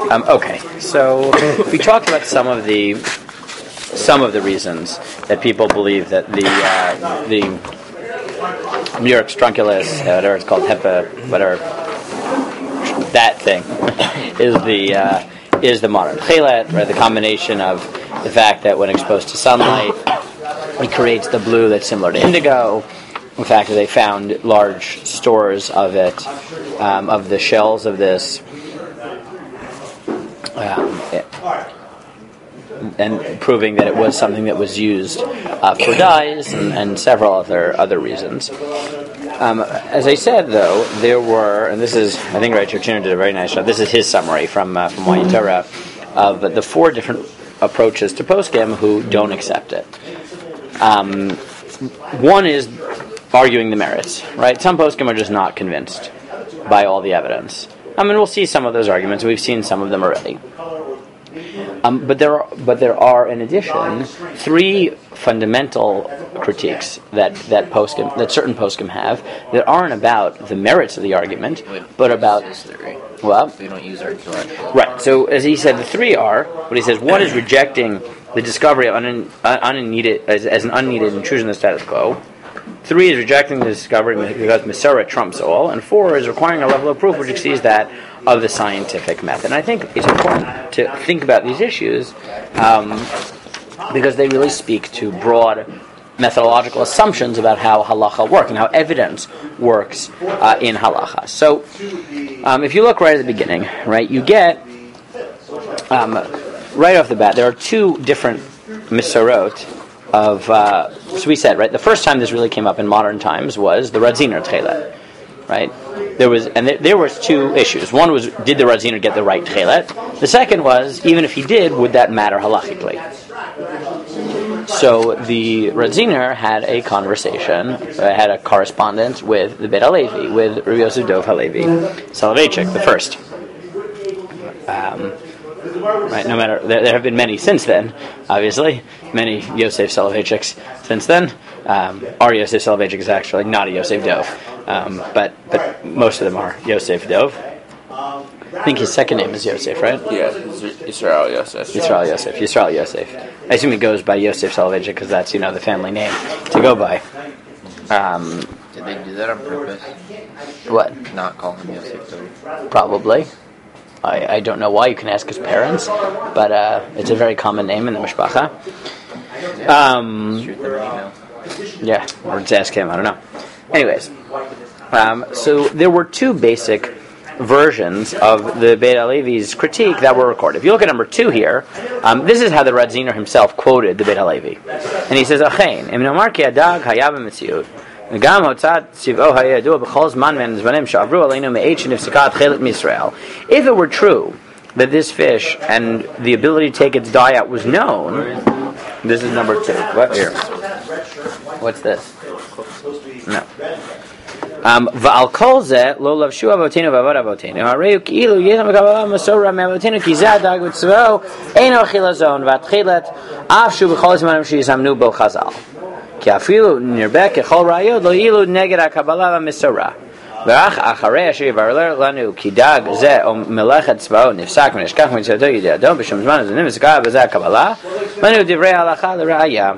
Okay, so we talked about some of the reasons that people believe that the New York Strunculus, whatever it's called, HEPA, whatever that thing, is the modern chelet, right? The combination of the fact that when exposed to sunlight, it creates the blue that's similar to indigo. In fact, they found large stores of it, of the shells of this, and proving that it was something that was used for dyes and several other reasons. As I said, though, there were, and this is, I think Ray Churchino did a very nice job. This is his summary from Wine Torah of the four different approaches to poskim who don't accept it. One is arguing the merits, right? Some poskim are just not convinced by all the evidence. I mean, we'll see some of those arguments. We've seen some of them already. But there are, in addition, three fundamental critiques that certain poskim have that aren't about the merits of the argument, but about We don't use our intellectual. Right. So, as he said, the three are what he says. One is rejecting the discovery of unneeded as an unneeded intrusion in the status quo. 3 is rejecting the discovery because Mesorah trumps all, and 4 is requiring a level of proof which exceeds that of the scientific method. And I think it's important to think about these issues because they really speak to broad methodological assumptions about how halacha works and how evidence works in halacha. So, if you look right at the beginning, right, you get right off the bat there are two different misorot of. So we said, right, the first time this really came up in modern times was the Radziner Tchelet, right? There was two issues. One was, did the Radziner get the right Tchelet? The second was, even if he did, would that matter halachically? So the Radziner had a conversation, had a correspondence with the Beit HaLevi, with Rabbi Yosef Dov HaLevi Soloveitchik, the first. Right, no matter, there have been many since then, obviously, many Yosef Soloveitchiks since then. Our Yosef Soloveitchik is actually not a Yosef Dov, but most of them are Yosef Dov. I think his second name is Yosef, right? Yeah, Yisrael Yosef. Yisrael Yosef. I assume he goes by Yosef Soloveitchik because that's, the family name to go by. Did they do that on purpose? What? Not call him Yosef Dov? Probably. I don't know why. You can ask his parents, but it's a very common name in the mishpacha. Shoot them an email. Yeah, or just ask him. I don't know. Anyways, so there were two basic versions of the Beit HaLevi's critique that were recorded. If you look at number 2 here, this is how the Radziner himself quoted the Beit HaLevi, and he says, "Achein, im nomar ki adag haya b'metziut." If it were true that this fish and the ability to take its dye out was known, this is number 2. What here? What's this? No. Va'al kol zeh lo lavshu avotenu v'avod avotenu harei ki'ilu yechem v'kabbalah masora me'avotenu ki zeh adag v'tzvao eino achilazon v'atchilet avshu b'chol zmanim sheyisamnu bo chazal. כי אפילו נרבה ככל ראיות לא יעילו נגד הקבלה והמסורה. ורק אחרי אשר יברר לנו כי דג זה או מלאכת צבאו נפסק ונשכח מצוותו ידי אדום בשום זמן הזה נפסקה בזה הקבלה ואנו דברי ההלכה לראיה.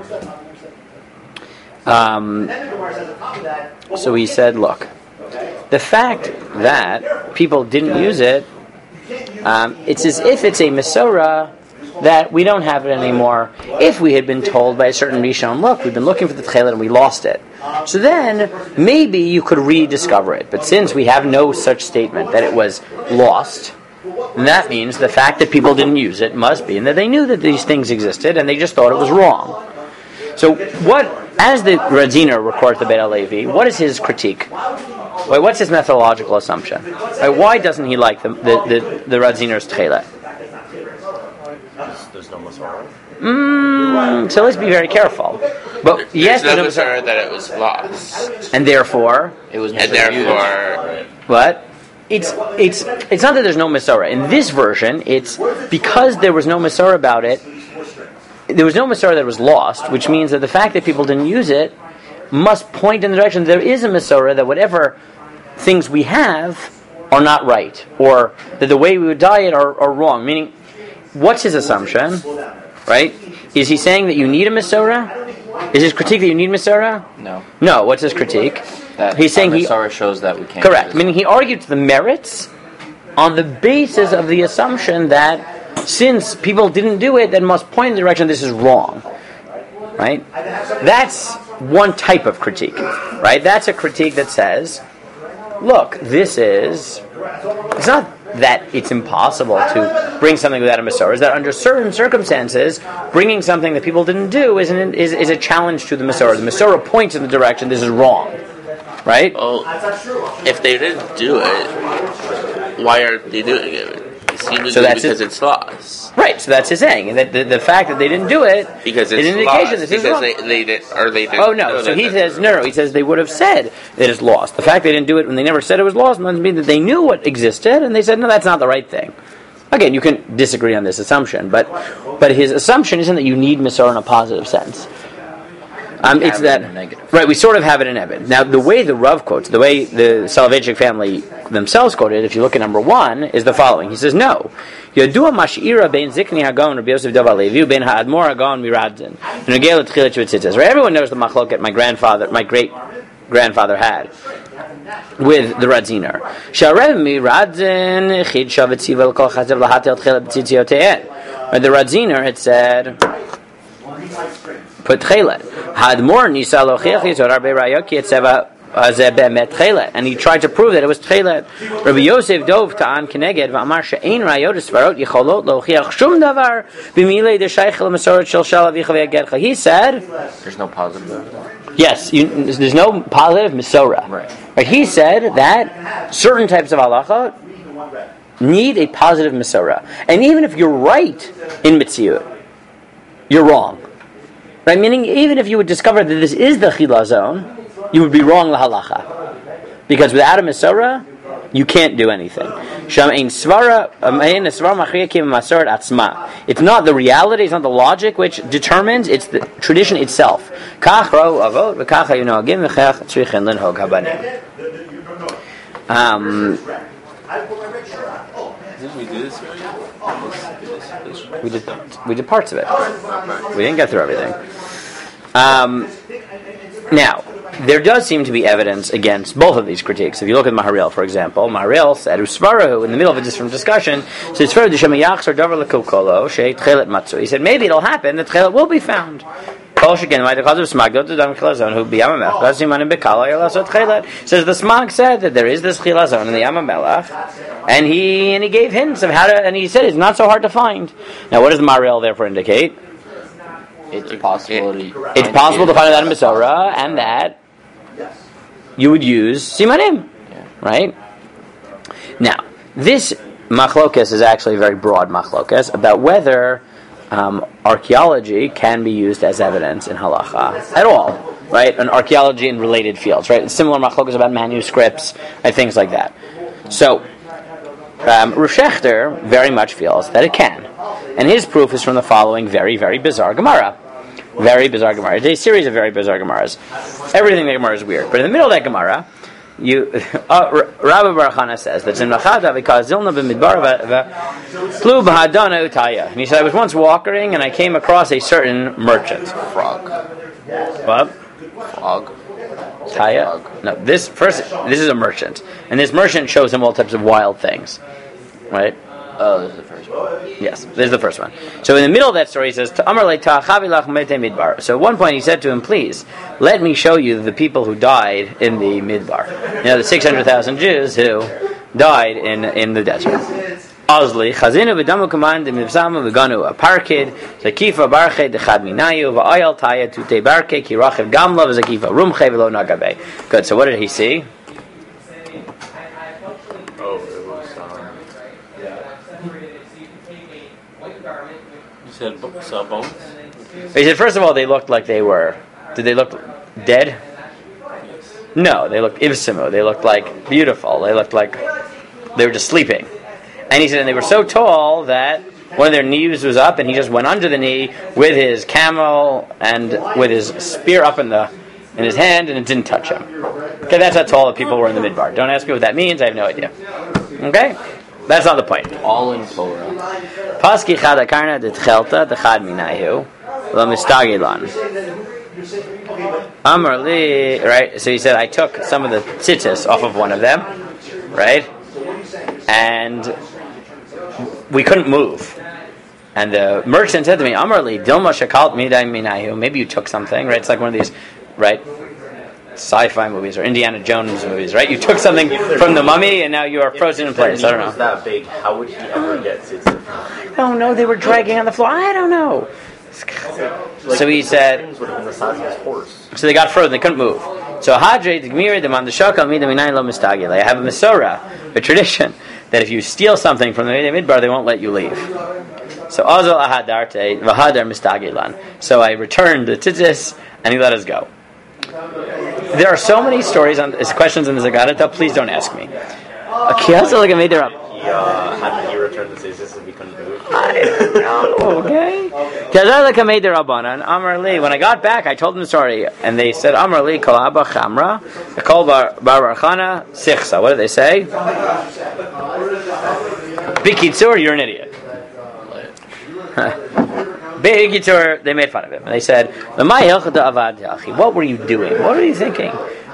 So he said, look, the fact that people didn't use it, it's as if it's a Mesorah that we don't have it anymore. If we had been told by a certain Rishon, look, we've been looking for the Tchelet and we lost it, so then maybe you could rediscover it. But since we have no such statement that it was lost, then that means the fact that people didn't use it must be, and that they knew that these things existed and they just thought it was wrong. So as the Radziner records the Beit HaLevi, what is his critique? What's his methodological assumption? Why doesn't he like the Radziner's Tchelet? There's no Masorah. So let's be very careful. But yes, there's no Masorah that it was lost, and therefore it was. And therefore, what? It's not that there's no Masorah in this version. It's because there was no Masorah about it. There was no Masorah that was lost, which means that the fact that people didn't use it must point in the direction that there is a Masorah that whatever things we have are not right, or that the way we would diet are wrong. Meaning, what's his assumption? Right? Is he saying that you need a Mesorah? Is his critique that you need Mesorah? No. No. What's his critique? That He's saying Mesorah shows that we can't. Correct. Meaning he argued the merits on the basis of the assumption that since people didn't do it, then must point in the direction this is wrong. Right? That's one type of critique. Right? That's a critique that says, look, it's not that it's impossible to bring something without a Mesorah. Is that under certain circumstances, bringing something that people didn't do is a challenge to the Mesorah. The Mesorah points in the direction this is wrong. Right? Well, if they didn't do it, why aren't they doing it? So that's because it's lost. Right, so that's his saying. That the fact that they didn't do it because is it's an indication lost. this is wrong. They didn't. Oh no! So he says no. He says they would have said that it's lost. The fact they didn't do it when they never said it was lost must mean that they knew what existed and they said no, that's not the right thing. Again, you can disagree on this assumption, but his assumption isn't that you need Mesorah in a positive sense. It's that right. We sort of have it in Eben. Now, the way the Rav quotes, the way the Soloveitchik family themselves quoted, if you look at number 1, is the following. He says, "No, Yodua Mashira bein Zikni Hagon Rabbi Yosef Dov Alevi bein Ha'admor Hagon Miradzin." Right? Everyone knows the machloket my great grandfather had with the Radziner. The Radziner had said, put Chelet. Hadmor Nisa Lochiach Yisod Arbe Rayoki Etzeva Bemet Chelet. And he tried to prove that it was Chelet. Rabbi Yosef Dov Ta'an Keneged V'amar She'ein Rayot Esvarot Yicholot Lochiach Shum Davar B'milei Deshayich L'Mesorot Shel Shal Avicha V'Yagercha. He said, there's no positive. Yes, there's no positive Mesorah. Right. But he said that certain types of halacha need a positive Mesorah. And even if you're right in Metziut, you're wrong. Right? Meaning, even if you would discover that this is the Chila zone, you would be wrong la halacha. Because without a Mesorah, you can't do anything. It's not the reality, it's not the logic which determines, it's the tradition itself. Didn't we do this already? We did parts of it. We didn't get through everything. Now, there does seem to be evidence against both of these critiques. If you look at Maharil, for example, Maharil said, Usvarahu, in the middle of a different discussion, so he said, maybe it'll happen that Chelet will be found. Says the Smag said that there is this Chilazon in the Yam HaMelech, and he gave hints of how to, and he said it's not so hard to find. Now, what does the Maharil therefore indicate? It's possible to find it out in Mesorah, and that you would use Simanim, right? Now, this machlokas is actually a very broad machlokas about whether archaeology can be used as evidence in halacha at all, right? And archaeology in related fields, right? Similar machlokas about manuscripts and things like that. So, Rav Shechter very much feels that it can. And his proof is from the following very, very bizarre Gemara. Very bizarre Gemara. It's a series of very bizarre Gemaras. Everything in the Gemara is weird. But in the middle of that Gemara, Rabbi Baruch Hana says that and he said, I was once walking and I came across a certain merchant. Frog. What? Frog. Taya? No, this is a merchant. And this merchant shows him all types of wild things. Right? Oh, this is the first one. Yes, this is the first one. So in the middle of that story, he says, so at one point he said to him, please, let me show you the people who died in the Midbar. You know, the 600,000 Jews who died in the desert. Ozli, Chazinu v'damu command v'mivsamu v'ganu aparkid zakifa barche dechad minayu v'ayal taya tute barke ki rachiv gamla v'zakifa rumche v'lo nagabe. Good, so what did he see? Saw bones? He said, first of all, they looked like they were. Did they look dead? No, they looked ivsimu. They looked like beautiful. They looked like they were just sleeping. And he said, and they were so tall that one of their knees was up, and he just went under the knee with his camel and with his spear up in his hand, and it didn't touch him. Okay, that's how tall the people were in the Midbar. Don't ask me what that means. I have no idea. Okay? That's not the point. All in Torah. Paski chad akarna de tchelta de chad minayu lo mistagilan. Amar li, right? So he said, I took some of the tzitzis off of one of them, right? And we couldn't move. And the merchant said to me, Amar li, dilma shakalt midai minayu. Maybe you took something, right? It's like one of these, right? Sci-fi movies or Indiana Jones movies, right? You took something from the mummy and now you are frozen in place. I don't know. Was that big? How would he ever get tzitzit? I don't know. They were dragging on the floor. I don't know. So he said. Would have been the size of his horse. So they got frozen. They couldn't move. So Hadre Dgmiri Demand the Shakal Mida Minayin Lo Mistagile. I have a Masorah, a tradition that if you steal something from the Midbar, they won't let you leave. So Azal Ahadarte Vahadar Mistagilan. So I returned the tzitzis and he let us go. There are so many stories on questions in the Zagadata. Please don't ask me. How did he return the tzitzis if he couldn't move? I don't know. Okay. When I got back, I told them the story, and they said, Amar li kol abba chamra, kol bar barachana sichsa. What did they say? Bikitzur, you're an idiot. Big Yitzur, they made fun of him. And they said, what were you doing? What were you thinking?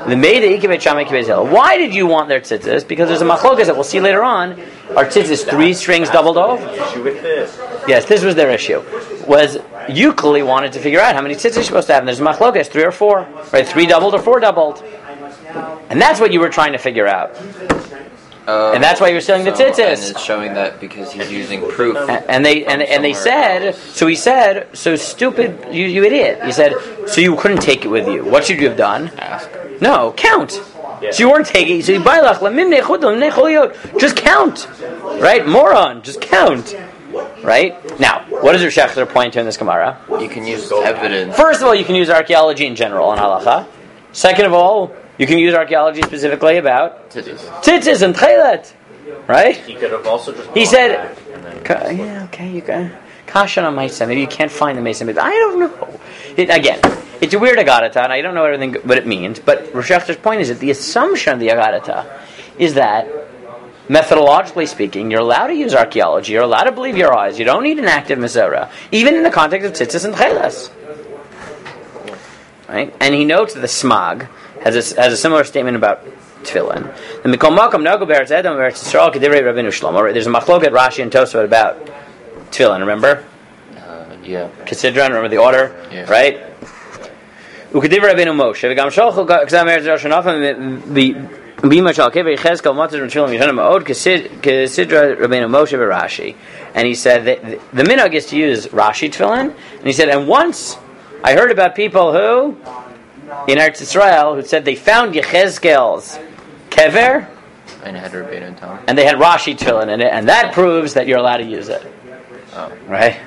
Why did you want their tzitzis? Because there's a machlokas that we'll see later on. Are tzitzis 3 strings doubled off? Yes, this was their issue. Was you clearly wanted to figure out how many tzitzis you're supposed to have. And there's a machlokas, 3 or 4. Right, 3 doubled or 4 doubled. And that's what you were trying to figure out. And that's why you're selling the tzitzis. And it's showing that because he's using proof. And they said, so he said, so stupid, you idiot. He said, so you couldn't take it with you. What should you have done? Ask. No, count. Yeah. So you weren't taking. So you just count, right? Moron, just count, right? Now, what does your Shechter point to in this Gemara? You can use evidence. First of all, you can use archaeology in general in halacha. Second of all, you can use archaeology specifically about tzitzis and tchelet, right? He could have also just. He said, "Yeah, okay, you can." Kashan on Maisa. Maybe you can't find the Maisa. I don't know. It's a weird Agadata, and I don't know everything what it means. But Rosh Hashem's point is that the assumption of the Agadata is that, methodologically speaking, you're allowed to use archaeology. You're allowed to believe your eyes. You don't need an active Masorah, even in the context of tzitzis and tcheles. Right? And he notes that the Smag has a similar statement about tefillin. The Mikol Makom Nago Beretz Edom Beretz Yisrael K'divrei Rabbeinu Shlomo. There's a machloket Rashi and Tosafot about tefillin. Remember? Yeah. Kesidron. Remember the order, yeah. right? Ukedivrei Rabbeinu Moshe. V'gam Sholchu K'zam Eretz Rosh Hanafim B'ima Shal Kever Yechezkel Matzah Tefillin Yishana Ma'od Kesidra Rabbeinu Moshe v'Rashi. And he said that the minhag is to use Rashi tefillin. And he said, and once I heard about people who in Eretz Yisrael who said they found Yechezkel's kever and had Rabbeinu Tam, and they had Rashi tefillin in it, and that proves that you're allowed to use it. Oh. Right?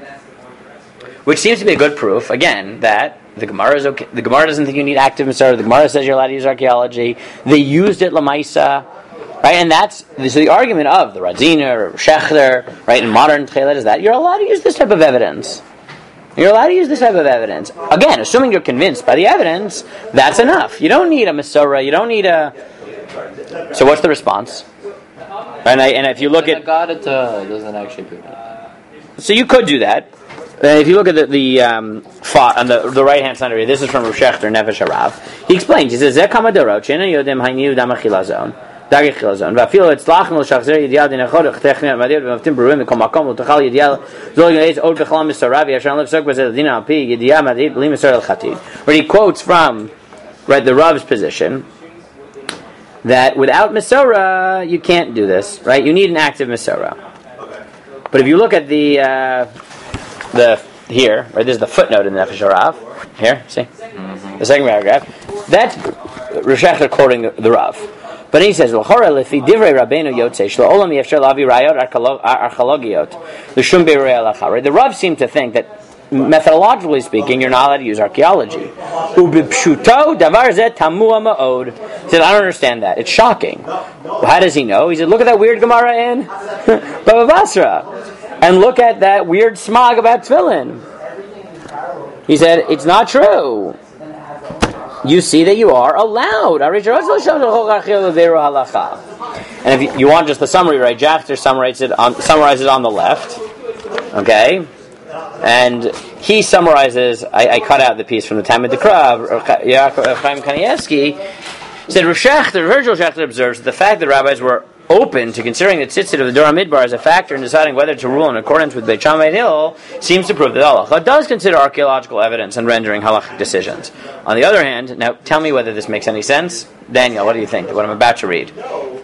Which seems to be a good proof, again, that the Gemara is okay. The Gemara doesn't think you need active Masorah. The Gemara says you're allowed to use archaeology. They used it Lamaisa, right? And that's so the argument of the Radziner or Shechter, right, in modern Tchelet is that you're allowed to use this type of evidence. You're allowed to use this type of evidence. Again, assuming you're convinced by the evidence, that's enough. You don't need a Masorah. You don't need a... So what's the response? And if you look at... Agadata doesn't actually do that. So you could do that. If you look at the font on the right hand side of it, this is from Rav Shechter, Nefesh Harav. He explains. He says, "Zeh kama dorot she'eino yodem hayniu dam achilazon, dag achilazon, va'afilo etzlachem l'shachzer yedial dinachod techniat madiyot v'maftim beruim v'kol makom l'tochal yedial zol yedez od b'chalam misorav yashan lev sok b'zeh l'dina al pi yedial madiyot b'lim misor el-chatid." Where he quotes from the Rav's position that without Masorah you can't do this. Right? You need an active Masorah. But if you look at the here, right? This is the footnote in the Nefesh Harav. Here, see? Mm-hmm. The second paragraph. That's Rosh Hashanah quoting the Rav. But he says, "L'chora lefi divrei Rabbeinu yotzei shlo olam yefsher lavi rayot archeologiot l'shum beirei halacha." Right? The Rav seemed to think that methodologically speaking, you're not allowed to use archaeology. Ubipshuto davar zeh tamua ma'od. He said, "I don't understand that. It's shocking." Well, how does he know? He said, "Look at that weird Gemara in Bava Basra. And look at that weird smog about tefillin." He said, "It's not true." you see that you are allowed. And if you want just the summary, right? Jafter summarizes it on the left. Okay? And he summarizes, I cut out the piece from the Talmud Dekra, Chaim Kanievsky, said, Virgil Schechter observes that the fact that rabbis were open to considering the tzitzit of the Dora Midbar as a factor in deciding whether to rule in accordance with Beit Shammai Hill seems to prove that Allah does consider archaeological evidence in rendering halachic decisions. On the other hand, now tell me whether this makes any sense. Daniel, what do you think? What I'm about to read.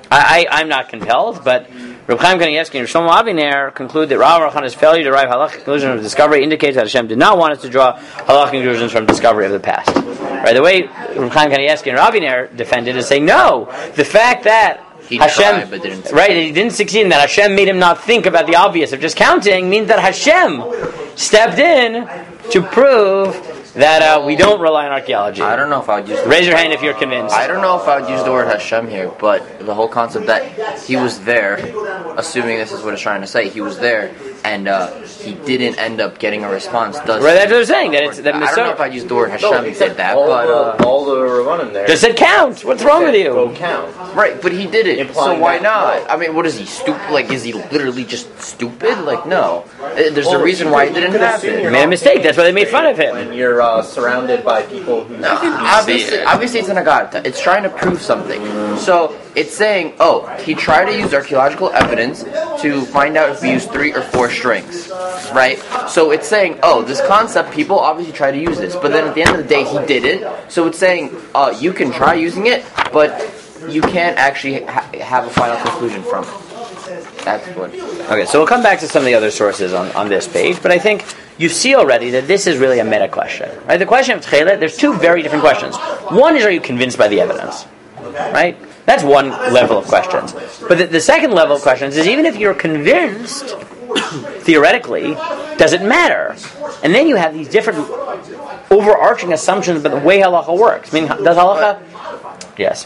I'm not compelled, but Reb Chaim Kanievsky and Shlomo Aviner conclude that Rav Rachana's failure to derive halachic conclusions from discovery indicates that Hashem did not want us to draw halachic conclusions from discovery of the past. Right? The way Reb Chaim Kanievsky and Rav Aviner defended is saying, no, the fact that He Hashem, tried, but didn't succeed. right, he didn't succeed in that. Hashem made him not think about the obvious of just counting, means that Hashem stepped in to prove that we don't rely on archaeology. I don't know if I would use the Raise your hand if you're convinced. I don't know if I would use the word Hashem here, but the whole concept that he was there, assuming this is what it's trying to say, he was there, and he didn't end up getting a response. Does Right, that's what I'm saying. That it's that I don't know if I'd use the word Hashem No, he did that, all but the Rabbanim there. just said count. What's wrong with Go you? count. right, but he did it, Implying so why that- not? no. I mean, what is he, stupid? Like, is he literally just stupid? Like, no. There's a Well, reason you why could- it didn't you could assume happen. you're Made a not mistake. That's why they made fun of him. When you're surrounded by people who Obviously it's an agarta. It's trying to prove something. So it's saying, he tried to use archaeological evidence to find out if we use 3 or 4 strings, right? So it's saying, this concept, people obviously try to use this, but then at the end of the day, he didn't. So it's saying, you can try using it, but you can't actually have a final conclusion from it. That's what. Okay, so we'll come back to some of the other sources on this page, but I think you see already that this is really a meta question. Right? The question of Tchelet, there's 2 very different questions. One is, are you convinced by the evidence? Right? That's one level of questions. But the second level of questions is, even if you're convinced, theoretically, does it matter? And then you have these different overarching assumptions about the way halacha works. I mean, does halacha... Yes.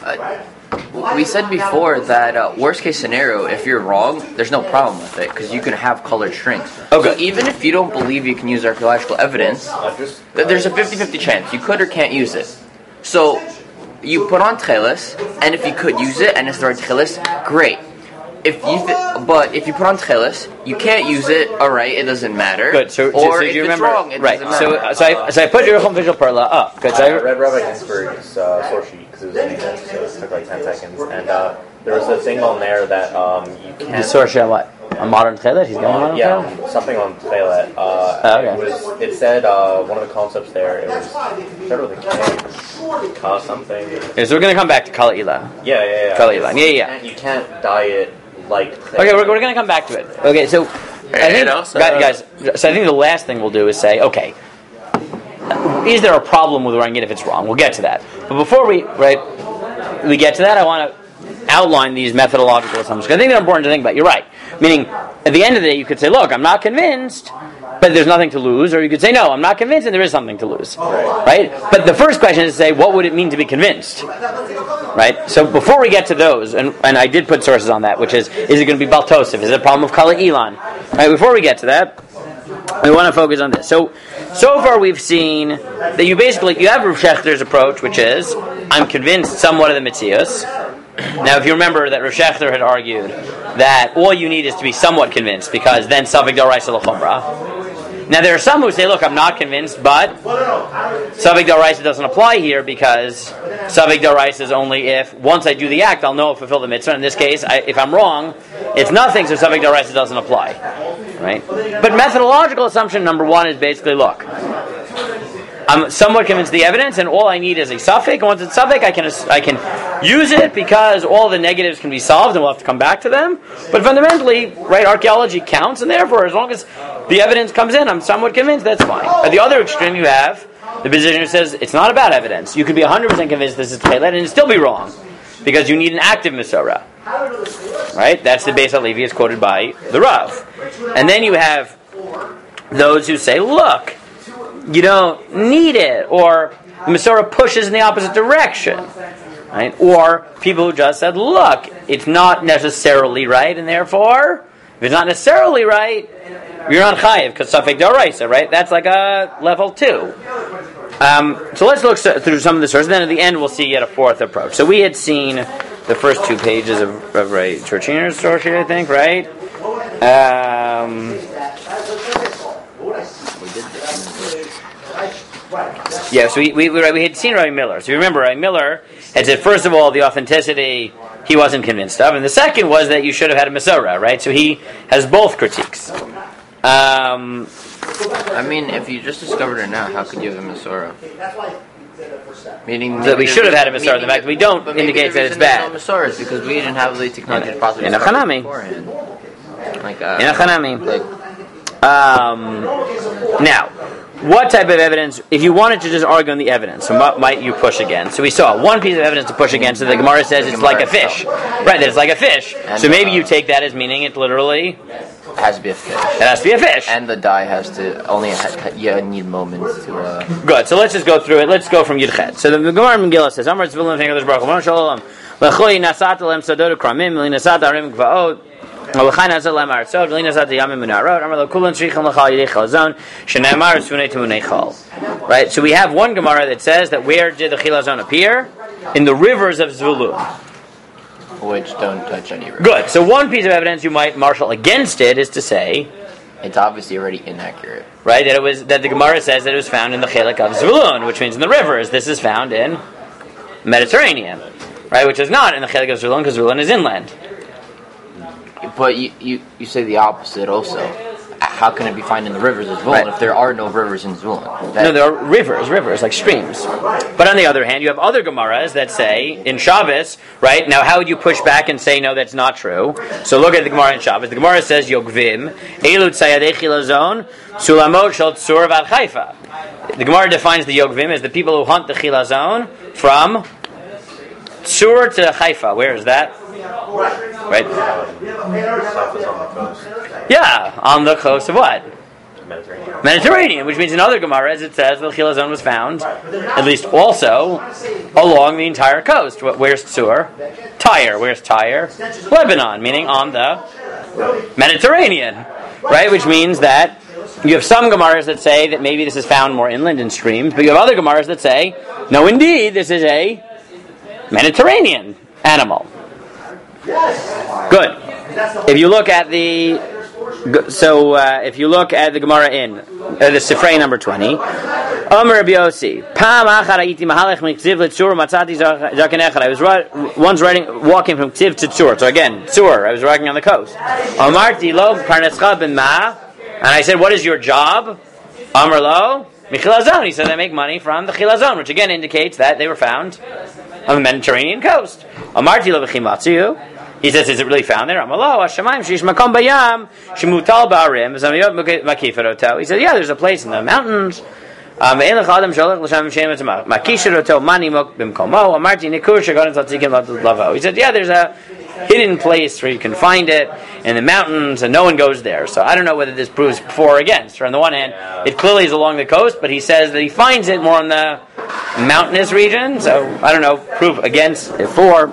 We said before that worst case scenario, if you're wrong, there's no problem with it because you can have colored strings. Okay. So even if you don't believe you can use archaeological evidence, there's a 50-50 chance you could or can't use it. So you put on tchelis, and if you could use it and it's the right tchelis, great. But if you put on tchelis, you can't use it. All right, it doesn't matter. Good. So or do if you it's remember? wrong, it Right. doesn't matter. So I put Yerucham Visual Perla up. Good. So I read Rabbi Ginsburg's source sheet because it was in English, so it took like 10 seconds. And there was a thing on there that you can't... the source of what? A modern Tchelet? He's going on? Yeah, something on Tchelet. Okay. It said one of the concepts there, it started with a K. Ka something. Okay, so we're going to come back to Kala Ila. Yeah. Kala Ila. Yeah. You can't dye it like Tchelet. Okay, we're going to come back to it. Okay, so I think, guys, so I think the last thing we'll do is say, okay, is there a problem with wearing it if it's wrong? We'll get to that. But before we get to that, I want to outline these methodological assumptions. I think they're important to think about. You're right. Meaning, at the end of the day, you could say, look, I'm not convinced, but there's nothing to lose. Or you could say, no, I'm not convinced and there is something to lose. Right? But the first question is to say, what would it mean to be convinced? Right? So before we get to those, and I did put sources on that, which is it going to be Baltosif? Is it a problem of Kala Ilan? Right? Before we get to that, we want to focus on this. So far we've seen that you have Rav Schechter's approach, which is, I'm convinced somewhat of the Metzius. Now, if you remember that Rav Schechter had argued that all you need is to be somewhat convinced, because then Savik D'Oraisa L'Chumra. Now, there are some who say, look, I'm not convinced, but Savik D'Oraisa doesn't apply here, because Savik D'Oraisa is only if, once I do the act, I'll know I'll fulfill the mitzvah. In this case, if I'm wrong, it's nothing, so Savik D'Oraisa doesn't apply. Right? But methodological assumption number 1 is basically, look, I'm somewhat convinced of the evidence, and all I need is a suffix. And once it's suffix, I can use it because all the negatives can be solved, and we'll have to come back to them. But fundamentally, right, archaeology counts, and therefore, as long as the evidence comes in, I'm somewhat convinced. That's fine. At the other extreme, you have the position who says it's not about evidence. You could be 100% convinced this is Tchelet, and still be wrong because you need an active Mesorah. Right? That's the Beis HaLevi is quoted by the Rav. And then you have those who say, look, you don't need it, or the Mesorah pushes in the opposite direction, right? Or people who just said, look, it's not necessarily right, and therefore, if it's not necessarily right, you're not chayiv, because Safek D'Oraisa, right? That's like a level 2. So let's look through some of the sources. Then at the end, we'll see yet a fourth approach. So we had seen the first 2 pages of Ray Churchiner's source sheet, I think, right? Yeah, so we had seen Rabbi Miller. So you remember, Rabbi Miller had said, first of all, the authenticity he wasn't convinced of, and the second was that you should have had a Masorah, right? So he has both critiques. I mean, if you just discovered it now, how could you have a Masorah? Meaning that we should have had a Masorah. The fact that we don't indicates that it's bad. No Masorah is because we didn't have the technology to possibly in a Chanami. beforehand. Like, in a Chanami. Now, what type of evidence, if you wanted to just argue on the evidence, so what might you push against? So we saw one piece of evidence to push against, and the Gemara says it's like a fish. Right, that it's like a fish. And so maybe you take that as meaning it literally has to be a fish. It has to be a fish. And the dye has to you need moments to... Good, so let's just go through it. Let's go from Yudchet. So the Gemara in Megillah says, Amar Tzvilim Fengadosh Baruch Hu, Shalom, L'choi nasat lem sadot kramim, L'nasat arim gvaot, L'chai nasat lem artzot, L'nasat yamim munarot, Amar lo kulan shricham l'chal yidei chalazon, Shenemar sunei temunei chal. Right, so we have one Gemara that says that where did the chilazon appear? In the rivers of Zvulun. Which don't touch any river. Good. So one piece of evidence you might marshal against it is to say it's obviously already inaccurate, right? That the Gemara says that it was found in the Chelek of Zvulun, which means in the rivers. This is found in Mediterranean, right? Which is not in the Chelek of Zvulun because Zvulun is inland. But you say the opposite also. How can it be found in the rivers of Zvulun if there are no rivers in Zvulun? No, there are rivers like streams. But on the other hand, you have other Gemaras that say in Shabbos, right? Now, how would you push back and say no, that's not true? So look at the Gemara in Shabbos. The Gemara says Yogvim Elu Tzayadei Chilazon Sulamot Shel Tzur Vad Haifa. The Gemara defines the Yogvim as the people who hunt the Chilazon from Tzur to Haifa. Where is that? Right. Yeah, on the coast of what? Mediterranean, which means in other Gemaras it says the Chilazon was found, at least also, along the entire coast. Where's Tzur? Tyre. Where's Tyre? Lebanon, meaning on the Mediterranean. Right, which means that you have some Gemaras that say that maybe this is found more inland in streams, but you have other Gemaras that say, no indeed, this is a Mediterranean animal. Good. If you look at the Gemara in the Sifrei number 20, Omer Rabbi Yossi, Pam achar ha'iti mahalech miktiv letzur matzati zaken echad. I was once walking from Ktiv to Tzur. So again, Tzur. I was walking on the coast. Amarti lo parnescha ben ma, and I said, what is your job? Amar lo michilazon. He said, I make money from the chilazon, which again indicates that they were found on the Mediterranean coast. Amarti lo b'chimatziu. He says, is it really found there? Amalo, Hashemayim, Shish Makom Bayam, Shemutal Ba'arim, Zamiyot Makifaroto. He said, yeah, there's a place in the mountains. Me'elech Adam Sholech L'Shem Shem Makisharoto Mani Mok Bimkomo, Amarti Nikur Shagonim Tzatzikim Lavo. He said, yeah, there's a hidden place where you can find it in the mountains, and no one goes there. So I don't know whether this proves for or against. Or on the one hand, it clearly is along the coast, but he says that he finds it more in the mountainous region. So I don't know, proof against it for.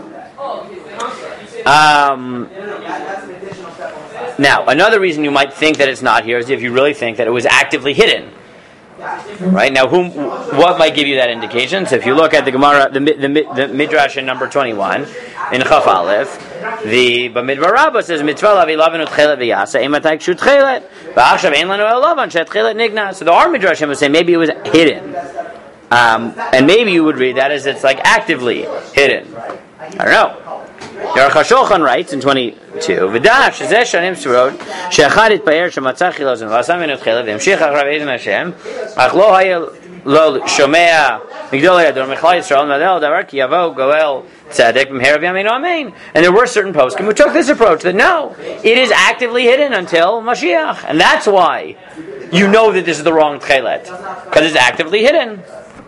Now, another reason you might think that it's not here is if you really think that it was actively hidden. Right? Now, what might give you that indication? So if you look at the Gemara, the Midrash in number 21, in Chaf Aleph, the Bamidbar Rabbah says, Mitzvah lavi lavin utchelet v'yasa, ematay kshut chelet, v'achshav ein lanu el lavan, shet chelet nigna. So the Ar Midrashim would say maybe it was hidden. And maybe you would read that as it's like actively hidden. I don't know. Yarach HaShulchan writes in 22, V'dah shezeh shanim tzurot, she'achad itpayer shematzah chilazon, v'asam minut chelev, v'yamshich achrav eidin Hashem, ach lo haya lo shomea migdol yador mechlal Yisrael, nadel davar ki yavo goel tzedek b'mherav yameinu amein. And there were certain poskim who took this approach, that no, it is actively hidden until Mashiach. And that's why you know that this is the wrong tchelet, because it's actively hidden.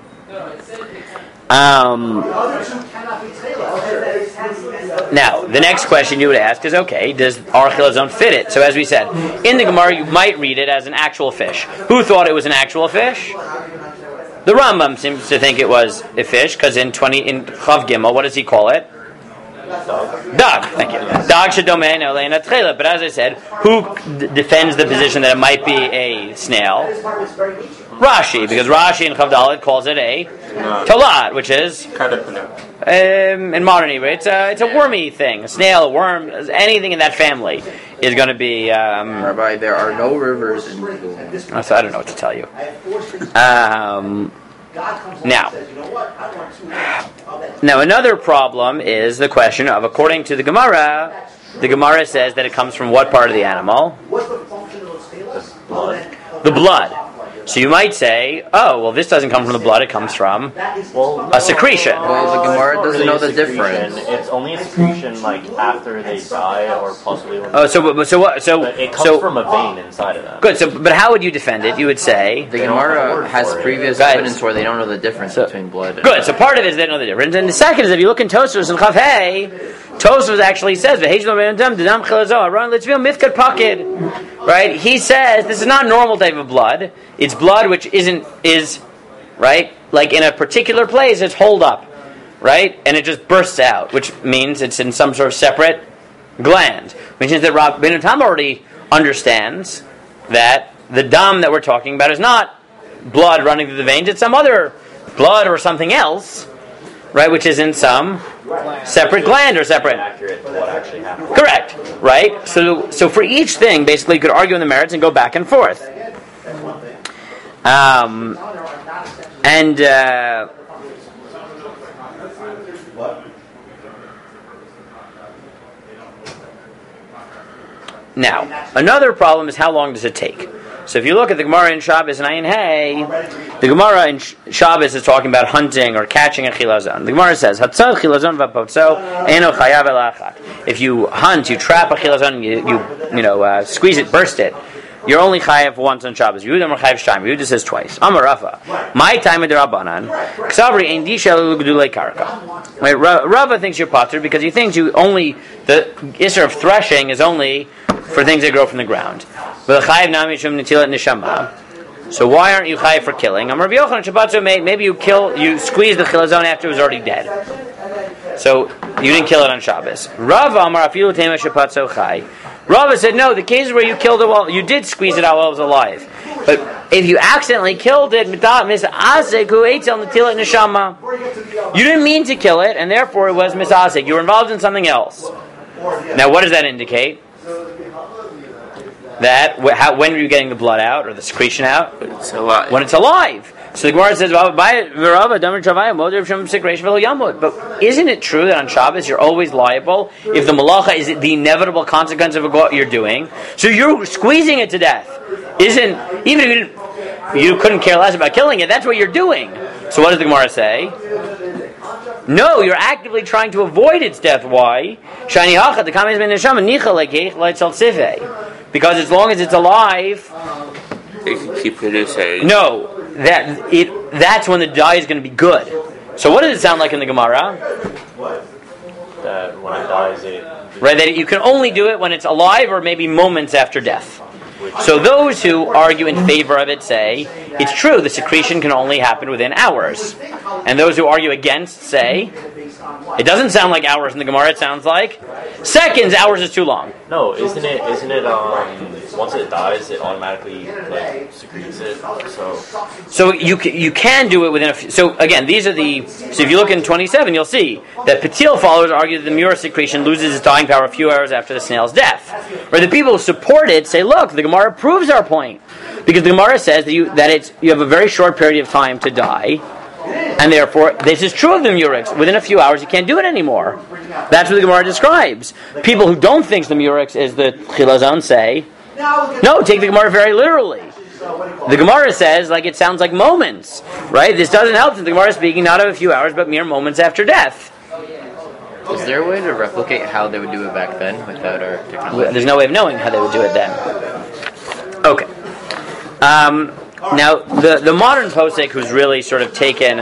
Now, the next question you would ask is, okay, does Ar Chilazon fit it? So as we said, in the Gemara you might read it as an actual fish. Who thought it was an actual fish? The Rambam seems to think it was a fish, because in Chav Gimel, what does he call it? Dog. Thank you. Dog shedomein olein atchela. But as I said, who defends the position that it might be a snail? Rashi, because Rashi in Chavdalit calls it a tolat, which is in modern Hebrew, it's a wormy thing, a snail, a worm, anything in that family is going to be. Rabbi, there are no rivers in So I don't know what to tell you. Now another problem is the question of, according to the Gemara says that it comes from what part of the animal? The blood. So you might say, oh, well, this doesn't come from the blood, it comes from a secretion. Well, the Gemara doesn't know the difference. It's only a secretion like after they die or possibly when Oh, so what? So it comes from a vein inside of them. Good. So, but how would you defend it? You would say The Gemara has previous evidence where they don't know the difference between blood and good. So part of it is they don't know the difference, and the second is if you look in Tosfos and Chav Hey, Tosfos actually says right. He says this is not normal type of blood. It's blood which is right, like in a particular place, it's holed up, right, and it just bursts out, which means it's in some sort of separate gland. Which means that Rabbeinu Tam already understands that the dam that we're talking about is not blood running through the veins; it's some other blood or something else, right, which is in some separate gland or separate. Accurate to what actually happened. Correct, right? So for each thing, basically, you could argue in the merits and go back and forth. Now, another problem is how long does it take? So if you look at the Gemara in Shabbos and Ayin Hey, the Gemara in Shabbos is talking about hunting or catching a chilazon. The Gemara says, "Hatzal chilazon v'apotzo eno chayav elachat." If you hunt, you trap a chilazon, you squeeze it, burst it. You're only chayav once on Shabbos. Yehuda or chayav shtaim. Yehuda says twice. Amar Rafa, my time of the Rabbanan. Ksavri ein disha l'gdulei karka. Rava thinks you're potter because he thinks the issur of threshing is only for things that grow from the ground. So why aren't you chayav for killing? Maybe you squeeze the chilazon after it was already dead. So you didn't kill it on Shabbos. Rava said, no, the cases where you killed it while you did squeeze it out while it was alive. But if you accidentally killed it, you didn't mean to kill it, and therefore it was misasek. You were involved in something else. Now what does that indicate? That when are you getting the blood out or the secretion out? It's alive. When it's alive. So the Gemara says, but isn't it true that on Shabbos you're always liable if the malacha is the inevitable consequence of what you're doing? So you're squeezing it to death. Even if you couldn't care less about killing it, that's what you're doing. So what does the Gemara say? No, you're actively trying to avoid its death. Why? Because as long as it's alive, It can keep producing. no, that's when the dye is going to be good. So what does it sound like in the Gemara? That when it dies, Right, that you can only do it when it's alive or maybe moments after death. So those who argue in favor of it say, it's true, the secretion can only happen within hours. And those who argue against say, it doesn't sound like hours in the Gemara, it sounds like seconds. Hours is too long. No, isn't it? Once it dies, it automatically secretes it. So you can do it within a few. So again, these are the. So if you look in 27, you'll see that Patil followers argue that the Mura secretion loses its dying power a few hours after the snail's death. Or the people who support it say, look, the Gemara proves our point, because the Gemara says that you have a very short period of time to die. And therefore, this is true of the murex. Within a few hours, you can't do it anymore. That's what the Gemara describes. People who don't think the murex is the chilazon say, no, take the Gemara very literally. The Gemara says, it sounds like moments, right? This doesn't help that the Gemara is speaking not of a few hours, but mere moments after death. Is there a way to replicate how they would do it back then without our technology? There's no way of knowing how they would do it then. Okay. Now, the modern posek who's really sort of taken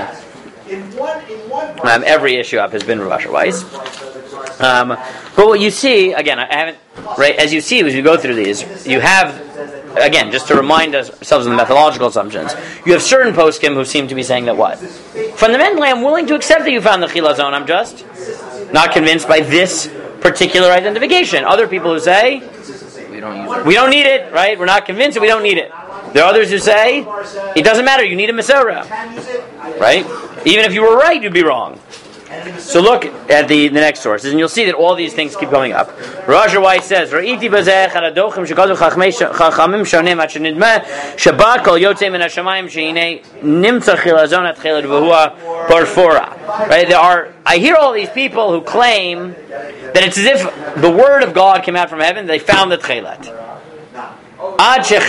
every issue up has been Rav Asher Weiss. But what you see, again, I haven't, right, as you see as you go through these, you have, again, just to remind ourselves of the methodological assumptions, you have certain poskim who seem to be saying that what? Fundamentally, I'm willing to accept that you found the chilazon, I'm just not convinced by this particular identification. Other people who say, we don't need it, right? We're not convinced that we don't need it. There are others who say it doesn't matter. You need a Masorah, right? Even if you were right, you'd be wrong. So look at the next sources, and you'll see that all these things keep coming up. Roger White says, "Ra'iti bazeh charadochim shekadu chachamim shonim at shenidmeh shabbat kol yotzei min hashamayim shehinei nimtza chilazon at chelad v'hua parfora." Right? I hear all these people who claim that it's as if the word of God came out from heaven. They found the chelat. And as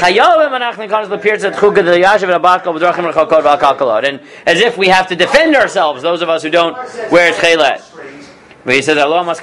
if we have to defend ourselves, those of us who don't wear tchelet. But he says,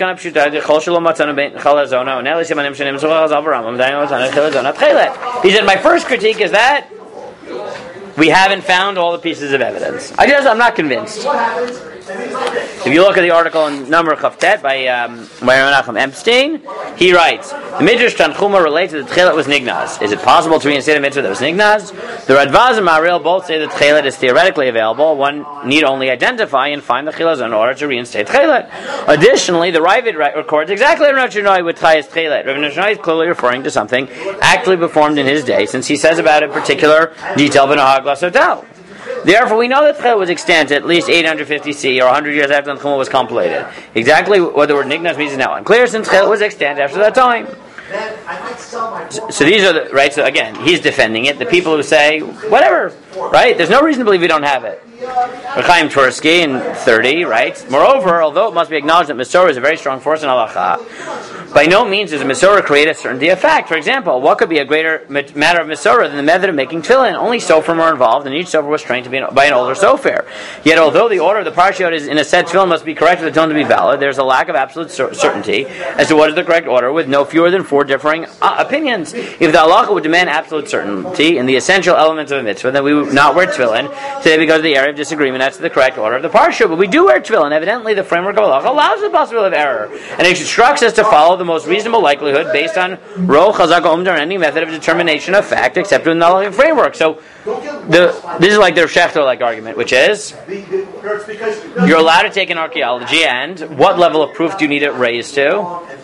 he said, my first critique is that we haven't found all the pieces of evidence. I'm not convinced. If you look at the article in Number Chavtet by Menachem Epstein, he writes, the Midrash Tanchuma relates that the Tchelet was Nignaz. Is it possible to reinstate a mitzvah that was Nignaz? The Radvaz and Maharil both say that Tchelet is theoretically available. One need only identify and find the Chilazon in order to reinstate Tchelet. Additionally, the Ravid records exactly Rav Nashonai with Chayes Tchelet. Rav Nashonai is clearly referring to something actually performed in his day, since he says about a particular detail b'nahag lasotel. Therefore, we know that Tchelet was extant at least 850 C, or 100 years after the Chumah was completed. Exactly what the word Nignaz means is now unclear, since Tchelet was extant after that time. So these are the, right, so again, he's defending it. The people who say, whatever, right? There's no reason to believe we don't have it. Chaim Tursky in 30 writes, moreover, although it must be acknowledged that Masorah is a very strong force in halacha, by no means does Masorah create a certainty of fact. For example, what could be a greater matter of Masorah than the method of making tefillin? Only sofer were involved, and each sofer was trained to be by an older sofer. Yet, although the order of the parashiyot is in a set tefillin must be correct for the tone to be valid, there's a lack of absolute certainty as to what is the correct order, with no fewer than 4 differing opinions. If the halacha would demand absolute certainty in the essential elements of a mitzvah, then we would not wear tefillin today because of the area of disagreement as to the correct order of the parsha. But we do wear tefillin. Evidently, the framework of halacha allows the possibility of error, and it instructs us to follow the most reasonable likelihood based on ro chazak omdar and any method of determination of fact except in the halachic framework. So this is like their Schechter-like argument, which is you're allowed to take an archaeology, and what level of proof do you need it raised to?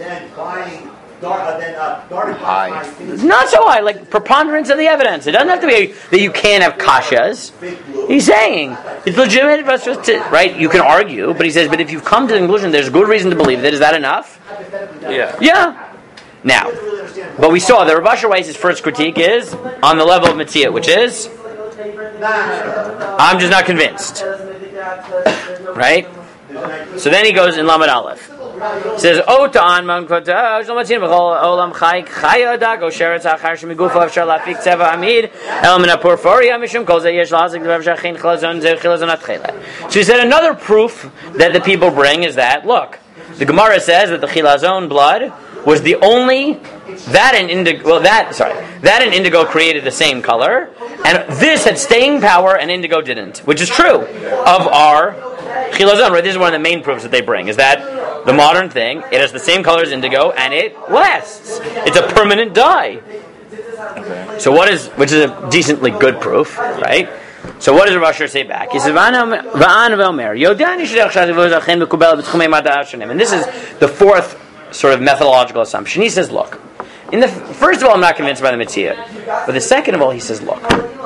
High. Not so high, like preponderance of the evidence. It doesn't have to be that you can't have kashas. He's saying it's legitimate for us to, right? You can argue, but he says, but if you've come to the conclusion there's good reason to believe that, is that enough? Yeah. Now, but we saw that Rav Asher Weiss's first critique is on the level of Metziah, which is I'm just not convinced. Right? So then he goes in Lamed Aleph. It says, "O ta'an man kota, shlomatzin b'chol olam chayik chayadag o sheretz achar shemigufa afshar lafik tzeva amid el min ha'porphoria mishum kol zeh yesh lazik d'vav shachin chilazon zeh chilazon atchelet." So he said another proof that the people bring is that, look, the Gemara says that the chilazon blood was the only that and indigo created the same color, and this had staying power and indigo didn't, which is true of our chilazon. Right? This is one of the main proofs that they bring, is that the modern thing, it has the same color as indigo and it lasts. It's a permanent dye. So which is a decently good proof, right? So what does Rav Asher say back? He says, and this is the fourth sort of methodological assumption. He says, look, first of all, I'm not convinced by the Metziah. But the second of all, he says, look,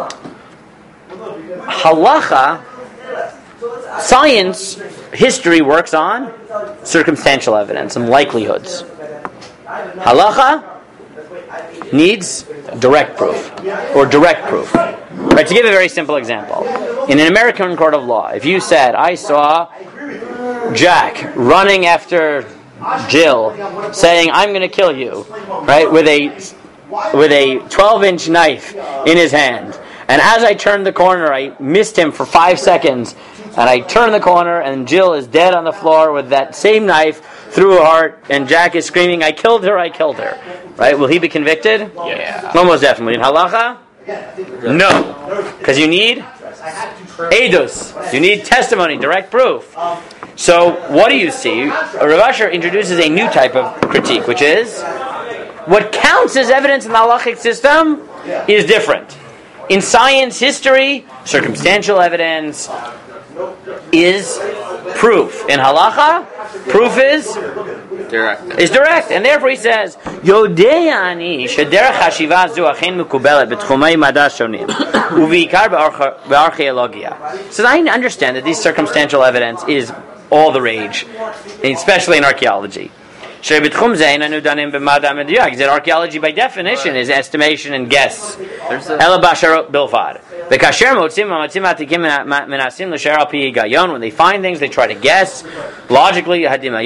halacha, science, history works on circumstantial evidence and likelihoods. Halacha needs direct proof, or direct proof. Right, to give a very simple example, in an American court of law, if you said, I saw Jack running after Jill, saying, I'm going to kill you, right, with a 12-inch knife in his hand, and as I turned the corner, I missed him for 5 seconds, and I turned the corner, and Jill is dead on the floor with that same knife through her heart, and Jack is screaming, I killed her, right? Will he be convicted? Yeah. Almost definitely. In halacha? No. Because you need edus. You need testimony, direct proof. So, what do you see? Rav Asher introduces a new type of critique, which is, what counts as evidence in the halachic system is different. In science, history, circumstantial evidence is proof. In halacha, proof is Direct. Is direct, and therefore he says, "Yodeani shederach hashiva zu achen mekubelet betchumei madar shonim uvikar bearcheologia." Says, I understand that this circumstantial evidence is all the rage, especially in archaeology. That archaeology, by definition, is estimation and guess. When they find things, they try to guess logically.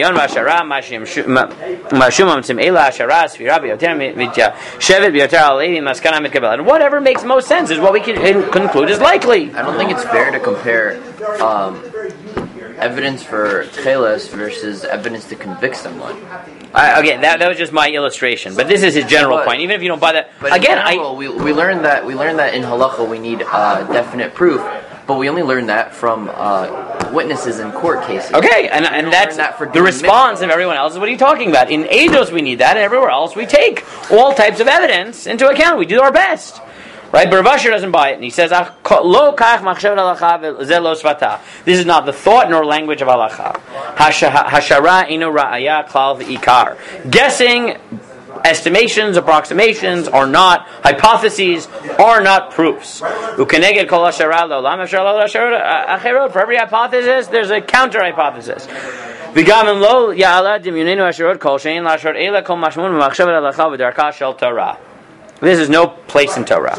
And whatever makes most sense is what we can conclude is likely. I don't think it's fair to compare evidence for tchelas versus evidence to convict someone. Okay, that was just my illustration, but this is his general point. Even if you don't buy that, But again, in general, we learned that in halacha we need definite proof, but we only learn that from witnesses in court cases. okay, and that's that for the doing response of everyone else is what are you talking about? In Eidos we need that, and everywhere else we take all types of evidence into account. We do our best. Right, but Rav Asher doesn't buy it, and he says, "Lo kach machshav halacha ve'zeh lo svata." This is not the thought nor language of halacha. Hashara ino ra'aya klal v'ikar. Guessing, estimations, approximations are not hypotheses, are not proofs. Ukeneged kol hashara lo'lam hashara lo hashara acherot. For every hypothesis, there's a counter hypothesis. V'gam lo ya'ala dimyunenu hasharot kol shein la'ashar ela kol mashmun v'machshav halacha v'darka shel Torah. This is no place in Torah.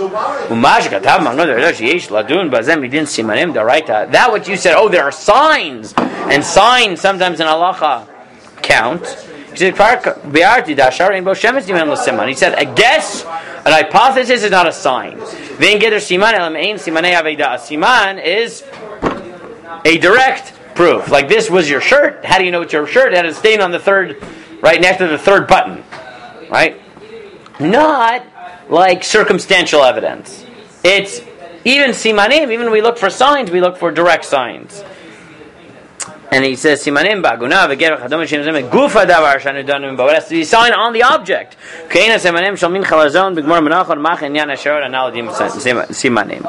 That what you said, there are signs, and signs sometimes in halacha count. He said, a guess, an hypothesis is not a sign. A siman is a direct proof. Like this was your shirt. How do you know it's your shirt? It had a stain on the third, right next to the third button. Right? Not like circumstantial evidence. It's even simanim, even when we look for signs, we look for direct signs. And he says, simanim ba'guna v'gerach hadom shem zem gufa davar shanu danim ba. It has to be a sign on the object. Keina simanim shal min chalazon b'gmor menachon mach inyan asherot analadim simanim.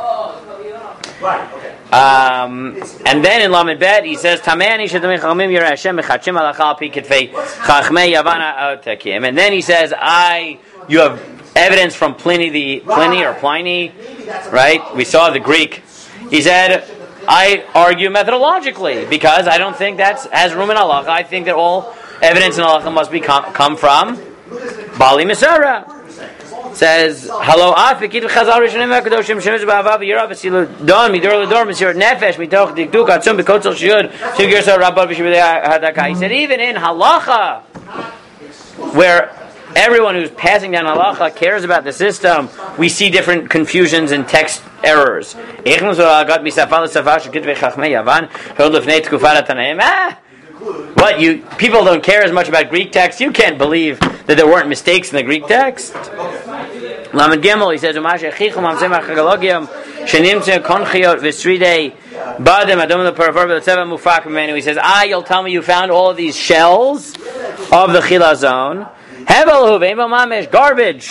And then in Lamed Bet he says, Tamani shadamei chachamim yireh Hashem mechachim alacha pi ketvei chachmei Yavana otakim. And then he says, you have evidence from Pliny, right? We saw the Greek. He said, I argue methodologically because I don't think that has room in halacha. I think that all evidence in halacha must be come from Bali Misara. Says, Hello, Afikid Chazal Rishonim Hakadoshim Shemesh Ba'avav Yirav V'Silu Don Midor L'Dor Mesirat Nefesh Mitoch Dikduk Atzum B'Kotzel Shiud Shugirsa Rabbah V'Shibudei Hadaka. He said, even in halacha, where everyone who's passing down halacha cares about the system, we see different confusions and text errors. What, people don't care as much about Greek text? You can't believe that there weren't mistakes in the Greek text? Lamed Gimel, he says, he says, you'll tell me you found all of these shells of the chilazon. Garbage.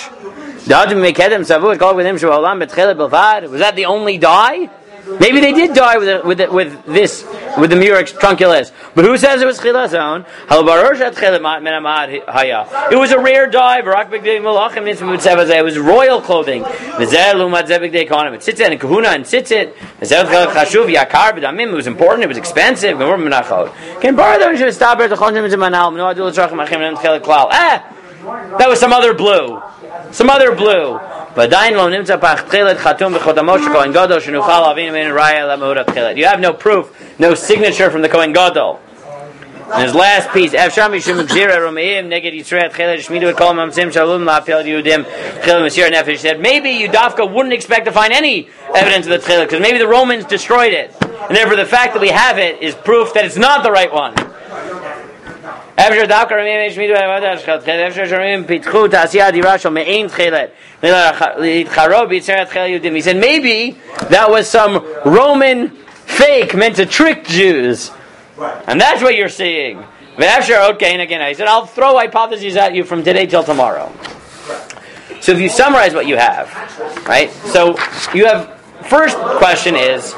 Was that the only dye? Maybe they did die with the Murex trunculus. But who says it was chilazon? It was a rare dye. It was royal clothing. It sits in kahuna and sits it. It was important. It was expensive. That was some other blue. You have no proof, no signature from the Kohen Gadol. And his last piece, he said, maybe Yudavka wouldn't expect to find any evidence of the Tchilah, because maybe the Romans destroyed it. And therefore the fact that we have it is proof that it's not the right one. He said maybe that was some Roman fake meant to trick Jews. And that's what you're seeing. Again, he said, I'll throw hypotheses at you from today till tomorrow. So if you summarize what you have, right? So you have, first question is,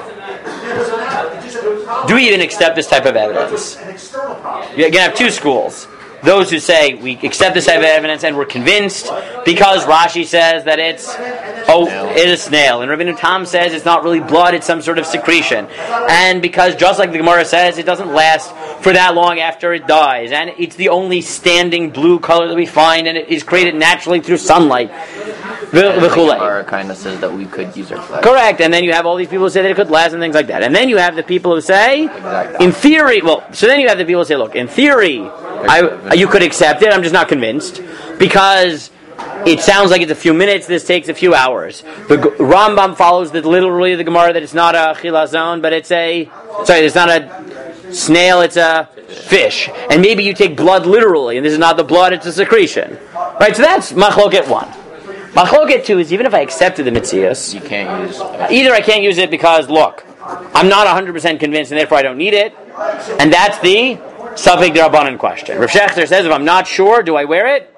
do we even accept this type of evidence? You're going to have two schools. those who say we accept this evidence and we're convinced because Rashi says that it's a snail, and Rabbeinu Tam says it's not really blood, it's some sort of secretion, and because just like the Gemara says, it doesn't last for that long after it dies, and it's the only standing blue color that we find, and it is created naturally through sunlight. The Gemara kind of says that we could use our flesh. Correct, and then you have all these people who say that it could last and things like that. And then you have the people who say, in theory, so then you have the people who say, look, in theory, you could accept it, I'm just not convinced, because it sounds like it's a few minutes, this takes a few hours. The Rambam follows literally the Gemara that it's not a chilazon, but it's not a snail, it's a fish. And maybe you take blood literally, and this is not the blood, it's a secretion. Right, so that's machloket 1. Machloket 2 is even if I accepted the mitzias, you can't use either I can't use it because, look, I'm not 100% convinced and therefore I don't need it, and that's the Safek D'Rabbanan question. Rav Shechter says, if I'm not sure, do I wear it?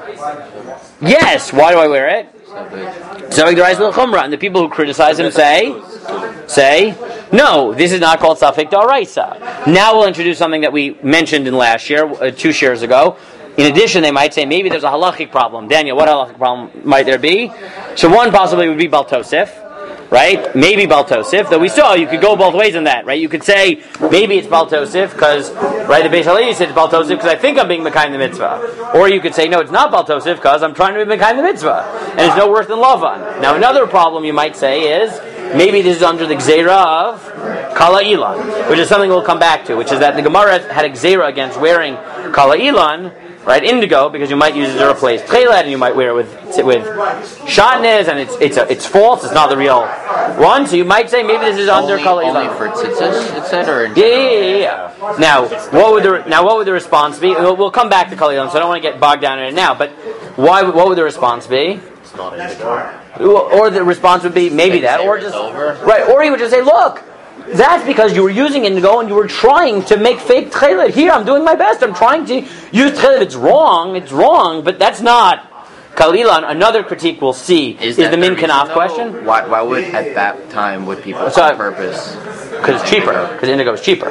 Yes. Why do I wear it? Safek D'Oraisa L'Chumra. And the people who criticize him say, no, this is not called Safek D'Oraisa. Now we'll introduce something that we mentioned in last year, 2 shares ago. In addition, they might say maybe there's a halachic problem. Daniel, what halachic problem might there be? So one possibility would be Bal Tosef, right? Maybe Bal Tosef, though we saw you could go both ways in that, right? You could say maybe it's Bal Tosef because, right, the Beis Halevi said it's Bal Tosef because I think I'm being Mekayim the mitzvah. Or you could say, no, it's not Bal Tosef because I'm trying to be Mekayim the mitzvah. And it's no worse than Lavan. Now another problem you might say is, maybe this is under the Gzeira of Kala Ilan, which is something we'll come back to, which is that the Gemara had a Gzeira against wearing Kala Ilan, right, indigo, because you might use it to replace tchelet, and you might wear it with shatnez, and it's false, it's not the real one, so you might say maybe this is under Kala Ilan. Only for tzitzis, etc. Yeah. Now, what would the response be? We'll come back to Kala Ilan, so I don't want to get bogged down in it now, but what would the response be? It's not indigo. Or the response would be maybe that, or just right, or he would just say, look, that's because you were using indigo and you were trying to make fake tchelet. Here, I'm doing my best. I'm trying to use tchelet. It's wrong, but that's not Kal Ilan. Another critique we'll see is the min kanaf question. Why would, at that time, would people on purpose? Because it's cheaper. Because indigo is cheaper.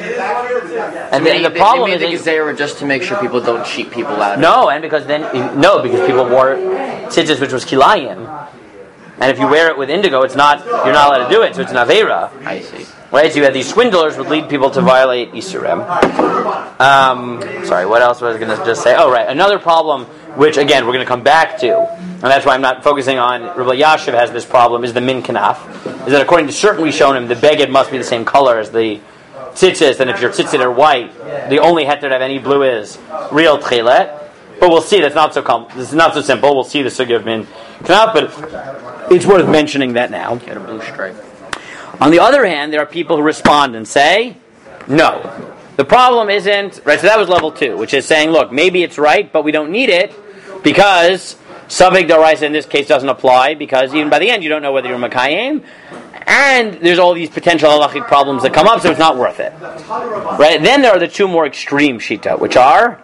And then the problem is they made the Gezerah just to make sure people don't cheat people out. Because people wore tzitzis, which was kilayim. And if you wear it with indigo, you're not allowed to do it, so it's an aveira. I see. Right, so you had these swindlers would lead people to violate Yisurim. Sorry, what else was I going to just say? Oh, right, another problem, which again we're going to come back to, and that's why I'm not focusing on. Rabbi Yashiv has this problem, is the min kanaf. Is that according to certain Rishonim, the beged must be the same color as the tzitzis, and if your tzitzit are white, the only heter to have any blue is real tchelet. But we'll see, that's not so simple. We'll see the sugya of min kanaf, but it's worth mentioning that now. Get a blue stripe. On the other hand, there are people who respond and say, no. The problem isn't, right, so that was level 2, which is saying, look, maybe it's right, but we don't need it, because Safek D'Oraisa in this case doesn't apply, because even by the end you don't know whether you're Makayim, and there's all these potential halachic problems that come up, so it's not worth it. Right? Then there are the 2 more extreme shita, which are,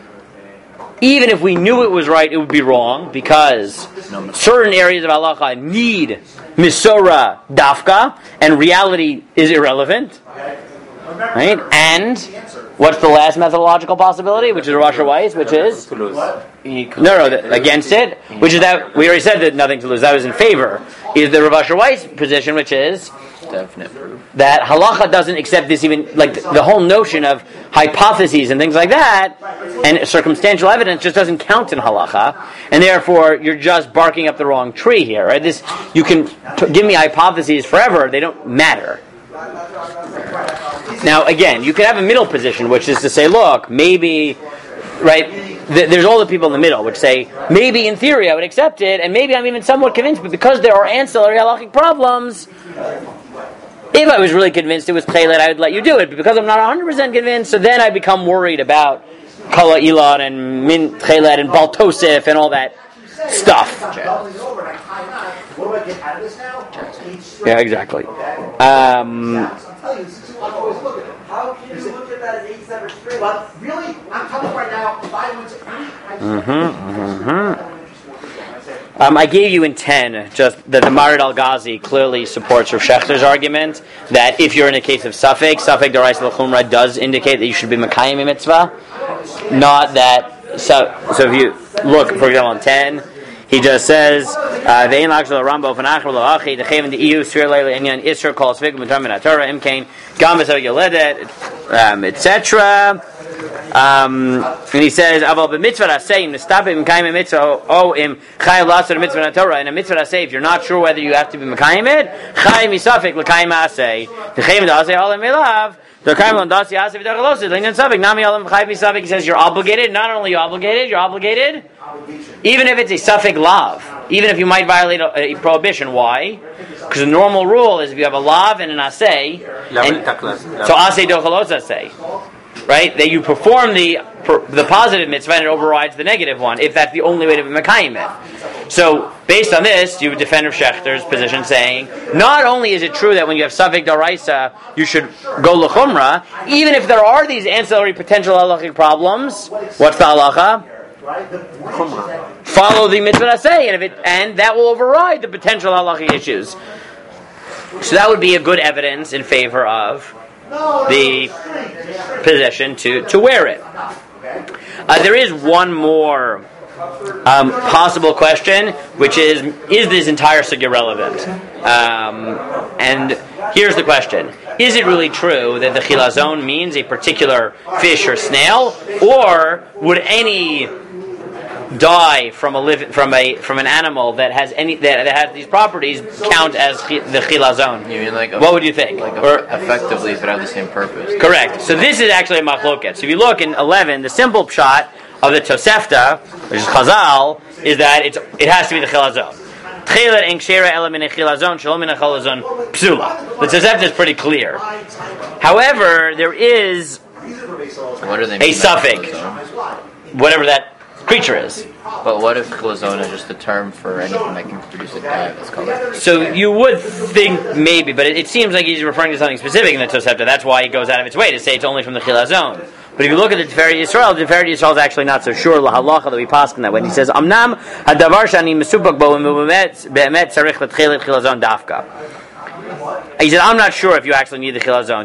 even if we knew it was right, it would be wrong, because certain areas of halacha need misora dafka, and reality is irrelevant. Right? And what's the last methodological possibility, which is Rosh Weiss, which is against it, which is that we already said that nothing to lose. That was in favor. Is the Rosh Weiss position, which is definite proof that halacha doesn't accept this, even like the whole notion of hypotheses and things like that, and circumstantial evidence just doesn't count in halacha, and therefore you're just barking up the wrong tree here. Right? This you can give me hypotheses forever; they don't matter. Now, again, you could have a middle position, which is to say, look, maybe, right, there's all the people in the middle, which say, maybe in theory I would accept it, and maybe I'm even somewhat convinced, but because there are ancillary halachic problems, if I was really convinced it was tchelet, I would let you do it, but because I'm not 100% convinced, so then I become worried about Kala Ilan and Min Tchelet and Bal Tosef and all that stuff. Yeah, exactly. How can you look at that as 87 straight? But really, I'm telling you right now, if I would I gave you in 10 just that the Marid Al-Ghazi clearly supports Rav Shechter's argument that if you're in a case of Safek D'Oraisa L'Chumra does indicate that you should be Mekayim mitzvah. not that. So if you look, for example, on 10, he just says, "Ve'in la'akshel Rambam v'nachar lo'achi decheven de'iu sir le'le inyan isur kol svig m'tam min haTorah imkain gam b'sar yoledet," etc. And he says, "Aval b'mitzvah asay nistabim mekayim mitzvah o im chayav lasor mitzvah haTorah." And a mitzvah asay, if you're not sure whether you have to be mekayim it, chayav misafik l'kayim asay decheven de'asay olam elav. He says you're obligated. Not only you're obligated, even if it's a suffix lav, even if you might violate a prohibition. Why? Because the normal rule is if you have a lav and an asay, so asay dochalos asay, right? That you perform the positive mitzvah and it overrides the negative one, if that's the only way to be mekayim it. So, based on this, you would defend Rav Shechter's position, saying not only is it true that when you have suffix daraisa, you should go l'chumra, even if there are these ancillary potential halachic problems. What's the halacha? Follow the mitzvah asay, and that will override the potential halachic issues. So that would be a good evidence in favor of the position to wear it. There is one more possible question, which is this entire sugya relevant? And here's the question: is it really true that the chilazon means a particular fish or snail, or would any dye from an animal that has these properties count as the chilazon? You mean what would you think? Effectively, if it had the same purpose. Correct. So this is actually a machloket. So if you look in 11, the simple pshat of the Tosefta, which is Chazal, is that it has to be the chilazon. The Tosefta is pretty clear. However, there is a suffix, whatever that creature is. But what if chilazon is just a term for anything that can produce a dye that's colored? So you would think maybe, but it seems like he's referring to something specific in the Tosefta. That's why he goes out of its way to say it's only from the chilazon. But if you look at the Tiferet Yisrael is actually not so sure lahalacha that we pass in that way. And he says, "Amnam hadavar shani mesupak bo be'emet tzarich l'tchelet chilazon dafka." He said, "I'm not sure if you actually need the chilazon."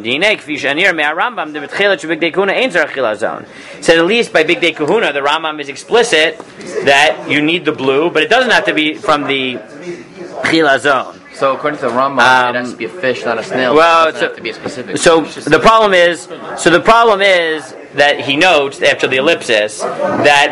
He said, at least by Big Day Kahuna, the Rambam is explicit that you need the blue, but it doesn't have to be from the chilazon. So according to the Rambam, it has to be a fish, not a snail. Well, it doesn't have to be a specific. So the problem is that he notes after the ellipsis that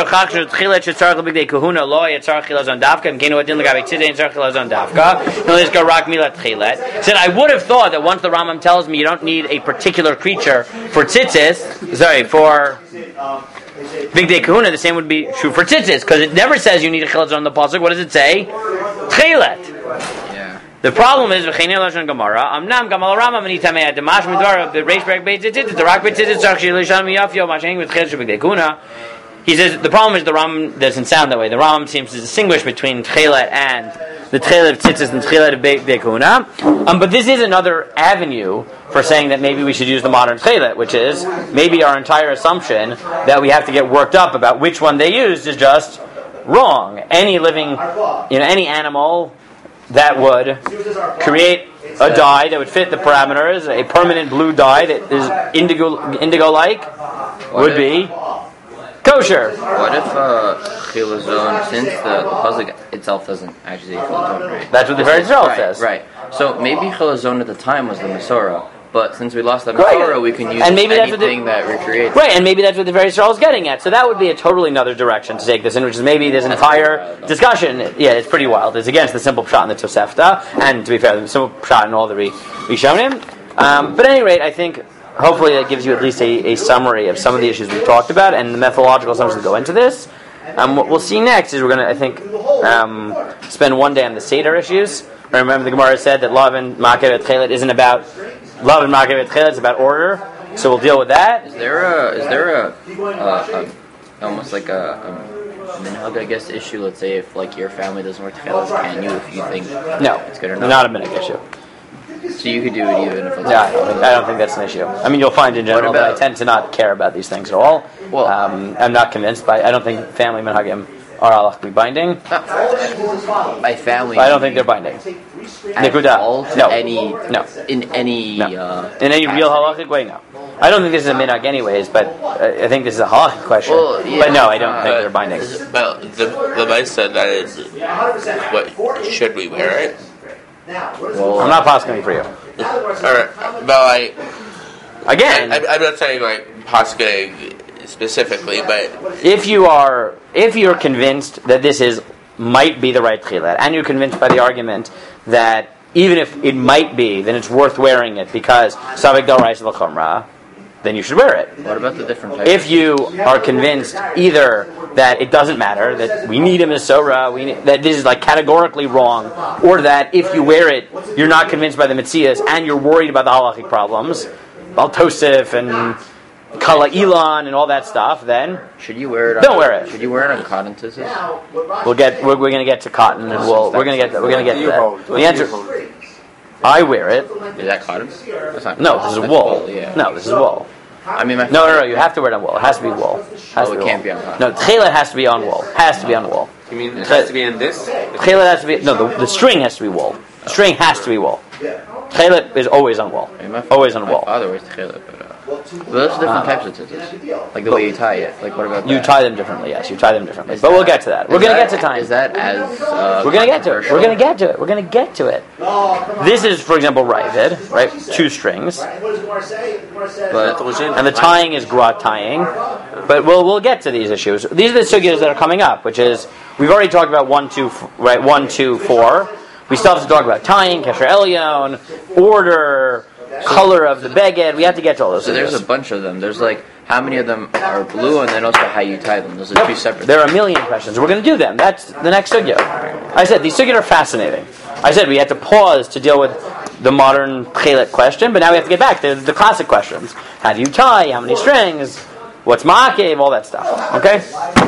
said I would have thought that once the Rambam tells me you don't need a particular creature for tzitzis, for Big Day Kahuna, the same would be true for tzitzis, because it never says you need a chilazon on the pasuk. What does it say? Tchelet. The problem is, he says, the problem is the Rambam doesn't sound that way. The Rambam seems to distinguish between Tchelet and the Tchelet of Tzitzis and Tchelet of Bekuna. But this is another avenue for saying that maybe we should use the modern Tchelet, which is maybe our entire assumption that we have to get worked up about which one they used is just wrong. Any living, any animal that would create a dye that would fit the parameters, a permanent blue dye that is indigo-like, would be kosher. What if chilazon, since the pasuk itself doesn't actually say chilazon, right? That's what the Tiferet Yisrael says. Right. So maybe chilazon at the time was the Masorah, but since we lost the Masorah, we can use anything that recreates. Right, and maybe that's what the Tiferet Yisrael is getting at. So that would be a totally another direction to take this in, which is maybe this entire discussion. Yeah, it's pretty wild. It's against the simple pshat in the Tosefta, and to be fair, the simple pshat in all the Rishonim. But at any rate, I think hopefully that gives you at least a summary of some of the issues we've talked about and the methodological assumptions that go into this. What we'll see next is we're going to, I think, spend one day on the Seder issues. Remember the Gemara said that Lav and Ma'akev et Chelet isn't about Lav and Ma'akev et Chelet, it's about order. So we'll deal with that. Is there a almost like a minhag, I guess, issue? Let's say if like your family doesn't work Chelet, can you if you think it's good or not? Not a minhag issue. So you could do it even if it's I don't think that's an issue. I mean, you'll find in general that I tend to not care about these things at all. Well, I'm not convinced I don't think family minhagim are halachically binding. By family, I don't think they're binding. Nikuda. No. In any in any real halachic way, no. I don't think this is a minhag anyways, but I think this is a halachic question. Well, yeah, but no, I don't think they're binding. Well, the Bible said that is what should we wear it? Well, I'm not posking for you. Or, but Again, I'm not saying posking specifically, but if you're convinced that this might be the right tchilat, and you're convinced by the argument that even if it might be, then it's worth wearing it because savik d'oraisa l'chomra, then you should wear it. what about the different types? If you are convinced either that it doesn't matter, that we need a Mesorah, that this is categorically wrong, or that if you wear it, you're not convinced by the Metzias and you're worried about the halachic problems, Bal Tosef and Kala Elon and all that stuff, then Should you wear it? Don't wear it. Should you wear it on cotton tissues? we're going to get to cotton and wool. We're going to get to that. The answer, I wear it. Is that cotton? That's not No, this is that's wool. Yeah. No, this is wool. I mean, my No, you have to wear it on wool. It has to be wool. it can't be on cotton. No, tchelet has to be on wool. Has to be on wool. You mean it has to be in this? Tchelet has to be the string has to be wool. The string has to be wool. Tchelet is always on wool. Always on My wool. father wears tchelet, but there's different types of tzitzis. Like the way you tie it. Like what about You that? tie them differently. Yes, you tie them differently. But we'll get to that. We're going to get to time. Is that as We're going to get to it. We're going to get to it. We're going to get to it. This is, for example, Ravid, right? 2 strings. But And the tying is grot tying. But we'll get to these issues. These are the sugyas that are coming up, which is, we've already talked about 1, 2, 4. We still have to talk about tying, Kesher Elyon, order, color of the beged. We have to get to all those. So there's a bunch of them. There's how many of them are blue, and then also how you tie them. Those are 2 separate. There are a million questions. We're going to do them. That's the next sugya. I said these sugya are fascinating. I said we had to pause to deal with the modern chelet question, but now we have to get back to the classic questions. How do you tie? How many strings? What's ma'akev? All that stuff. Okay?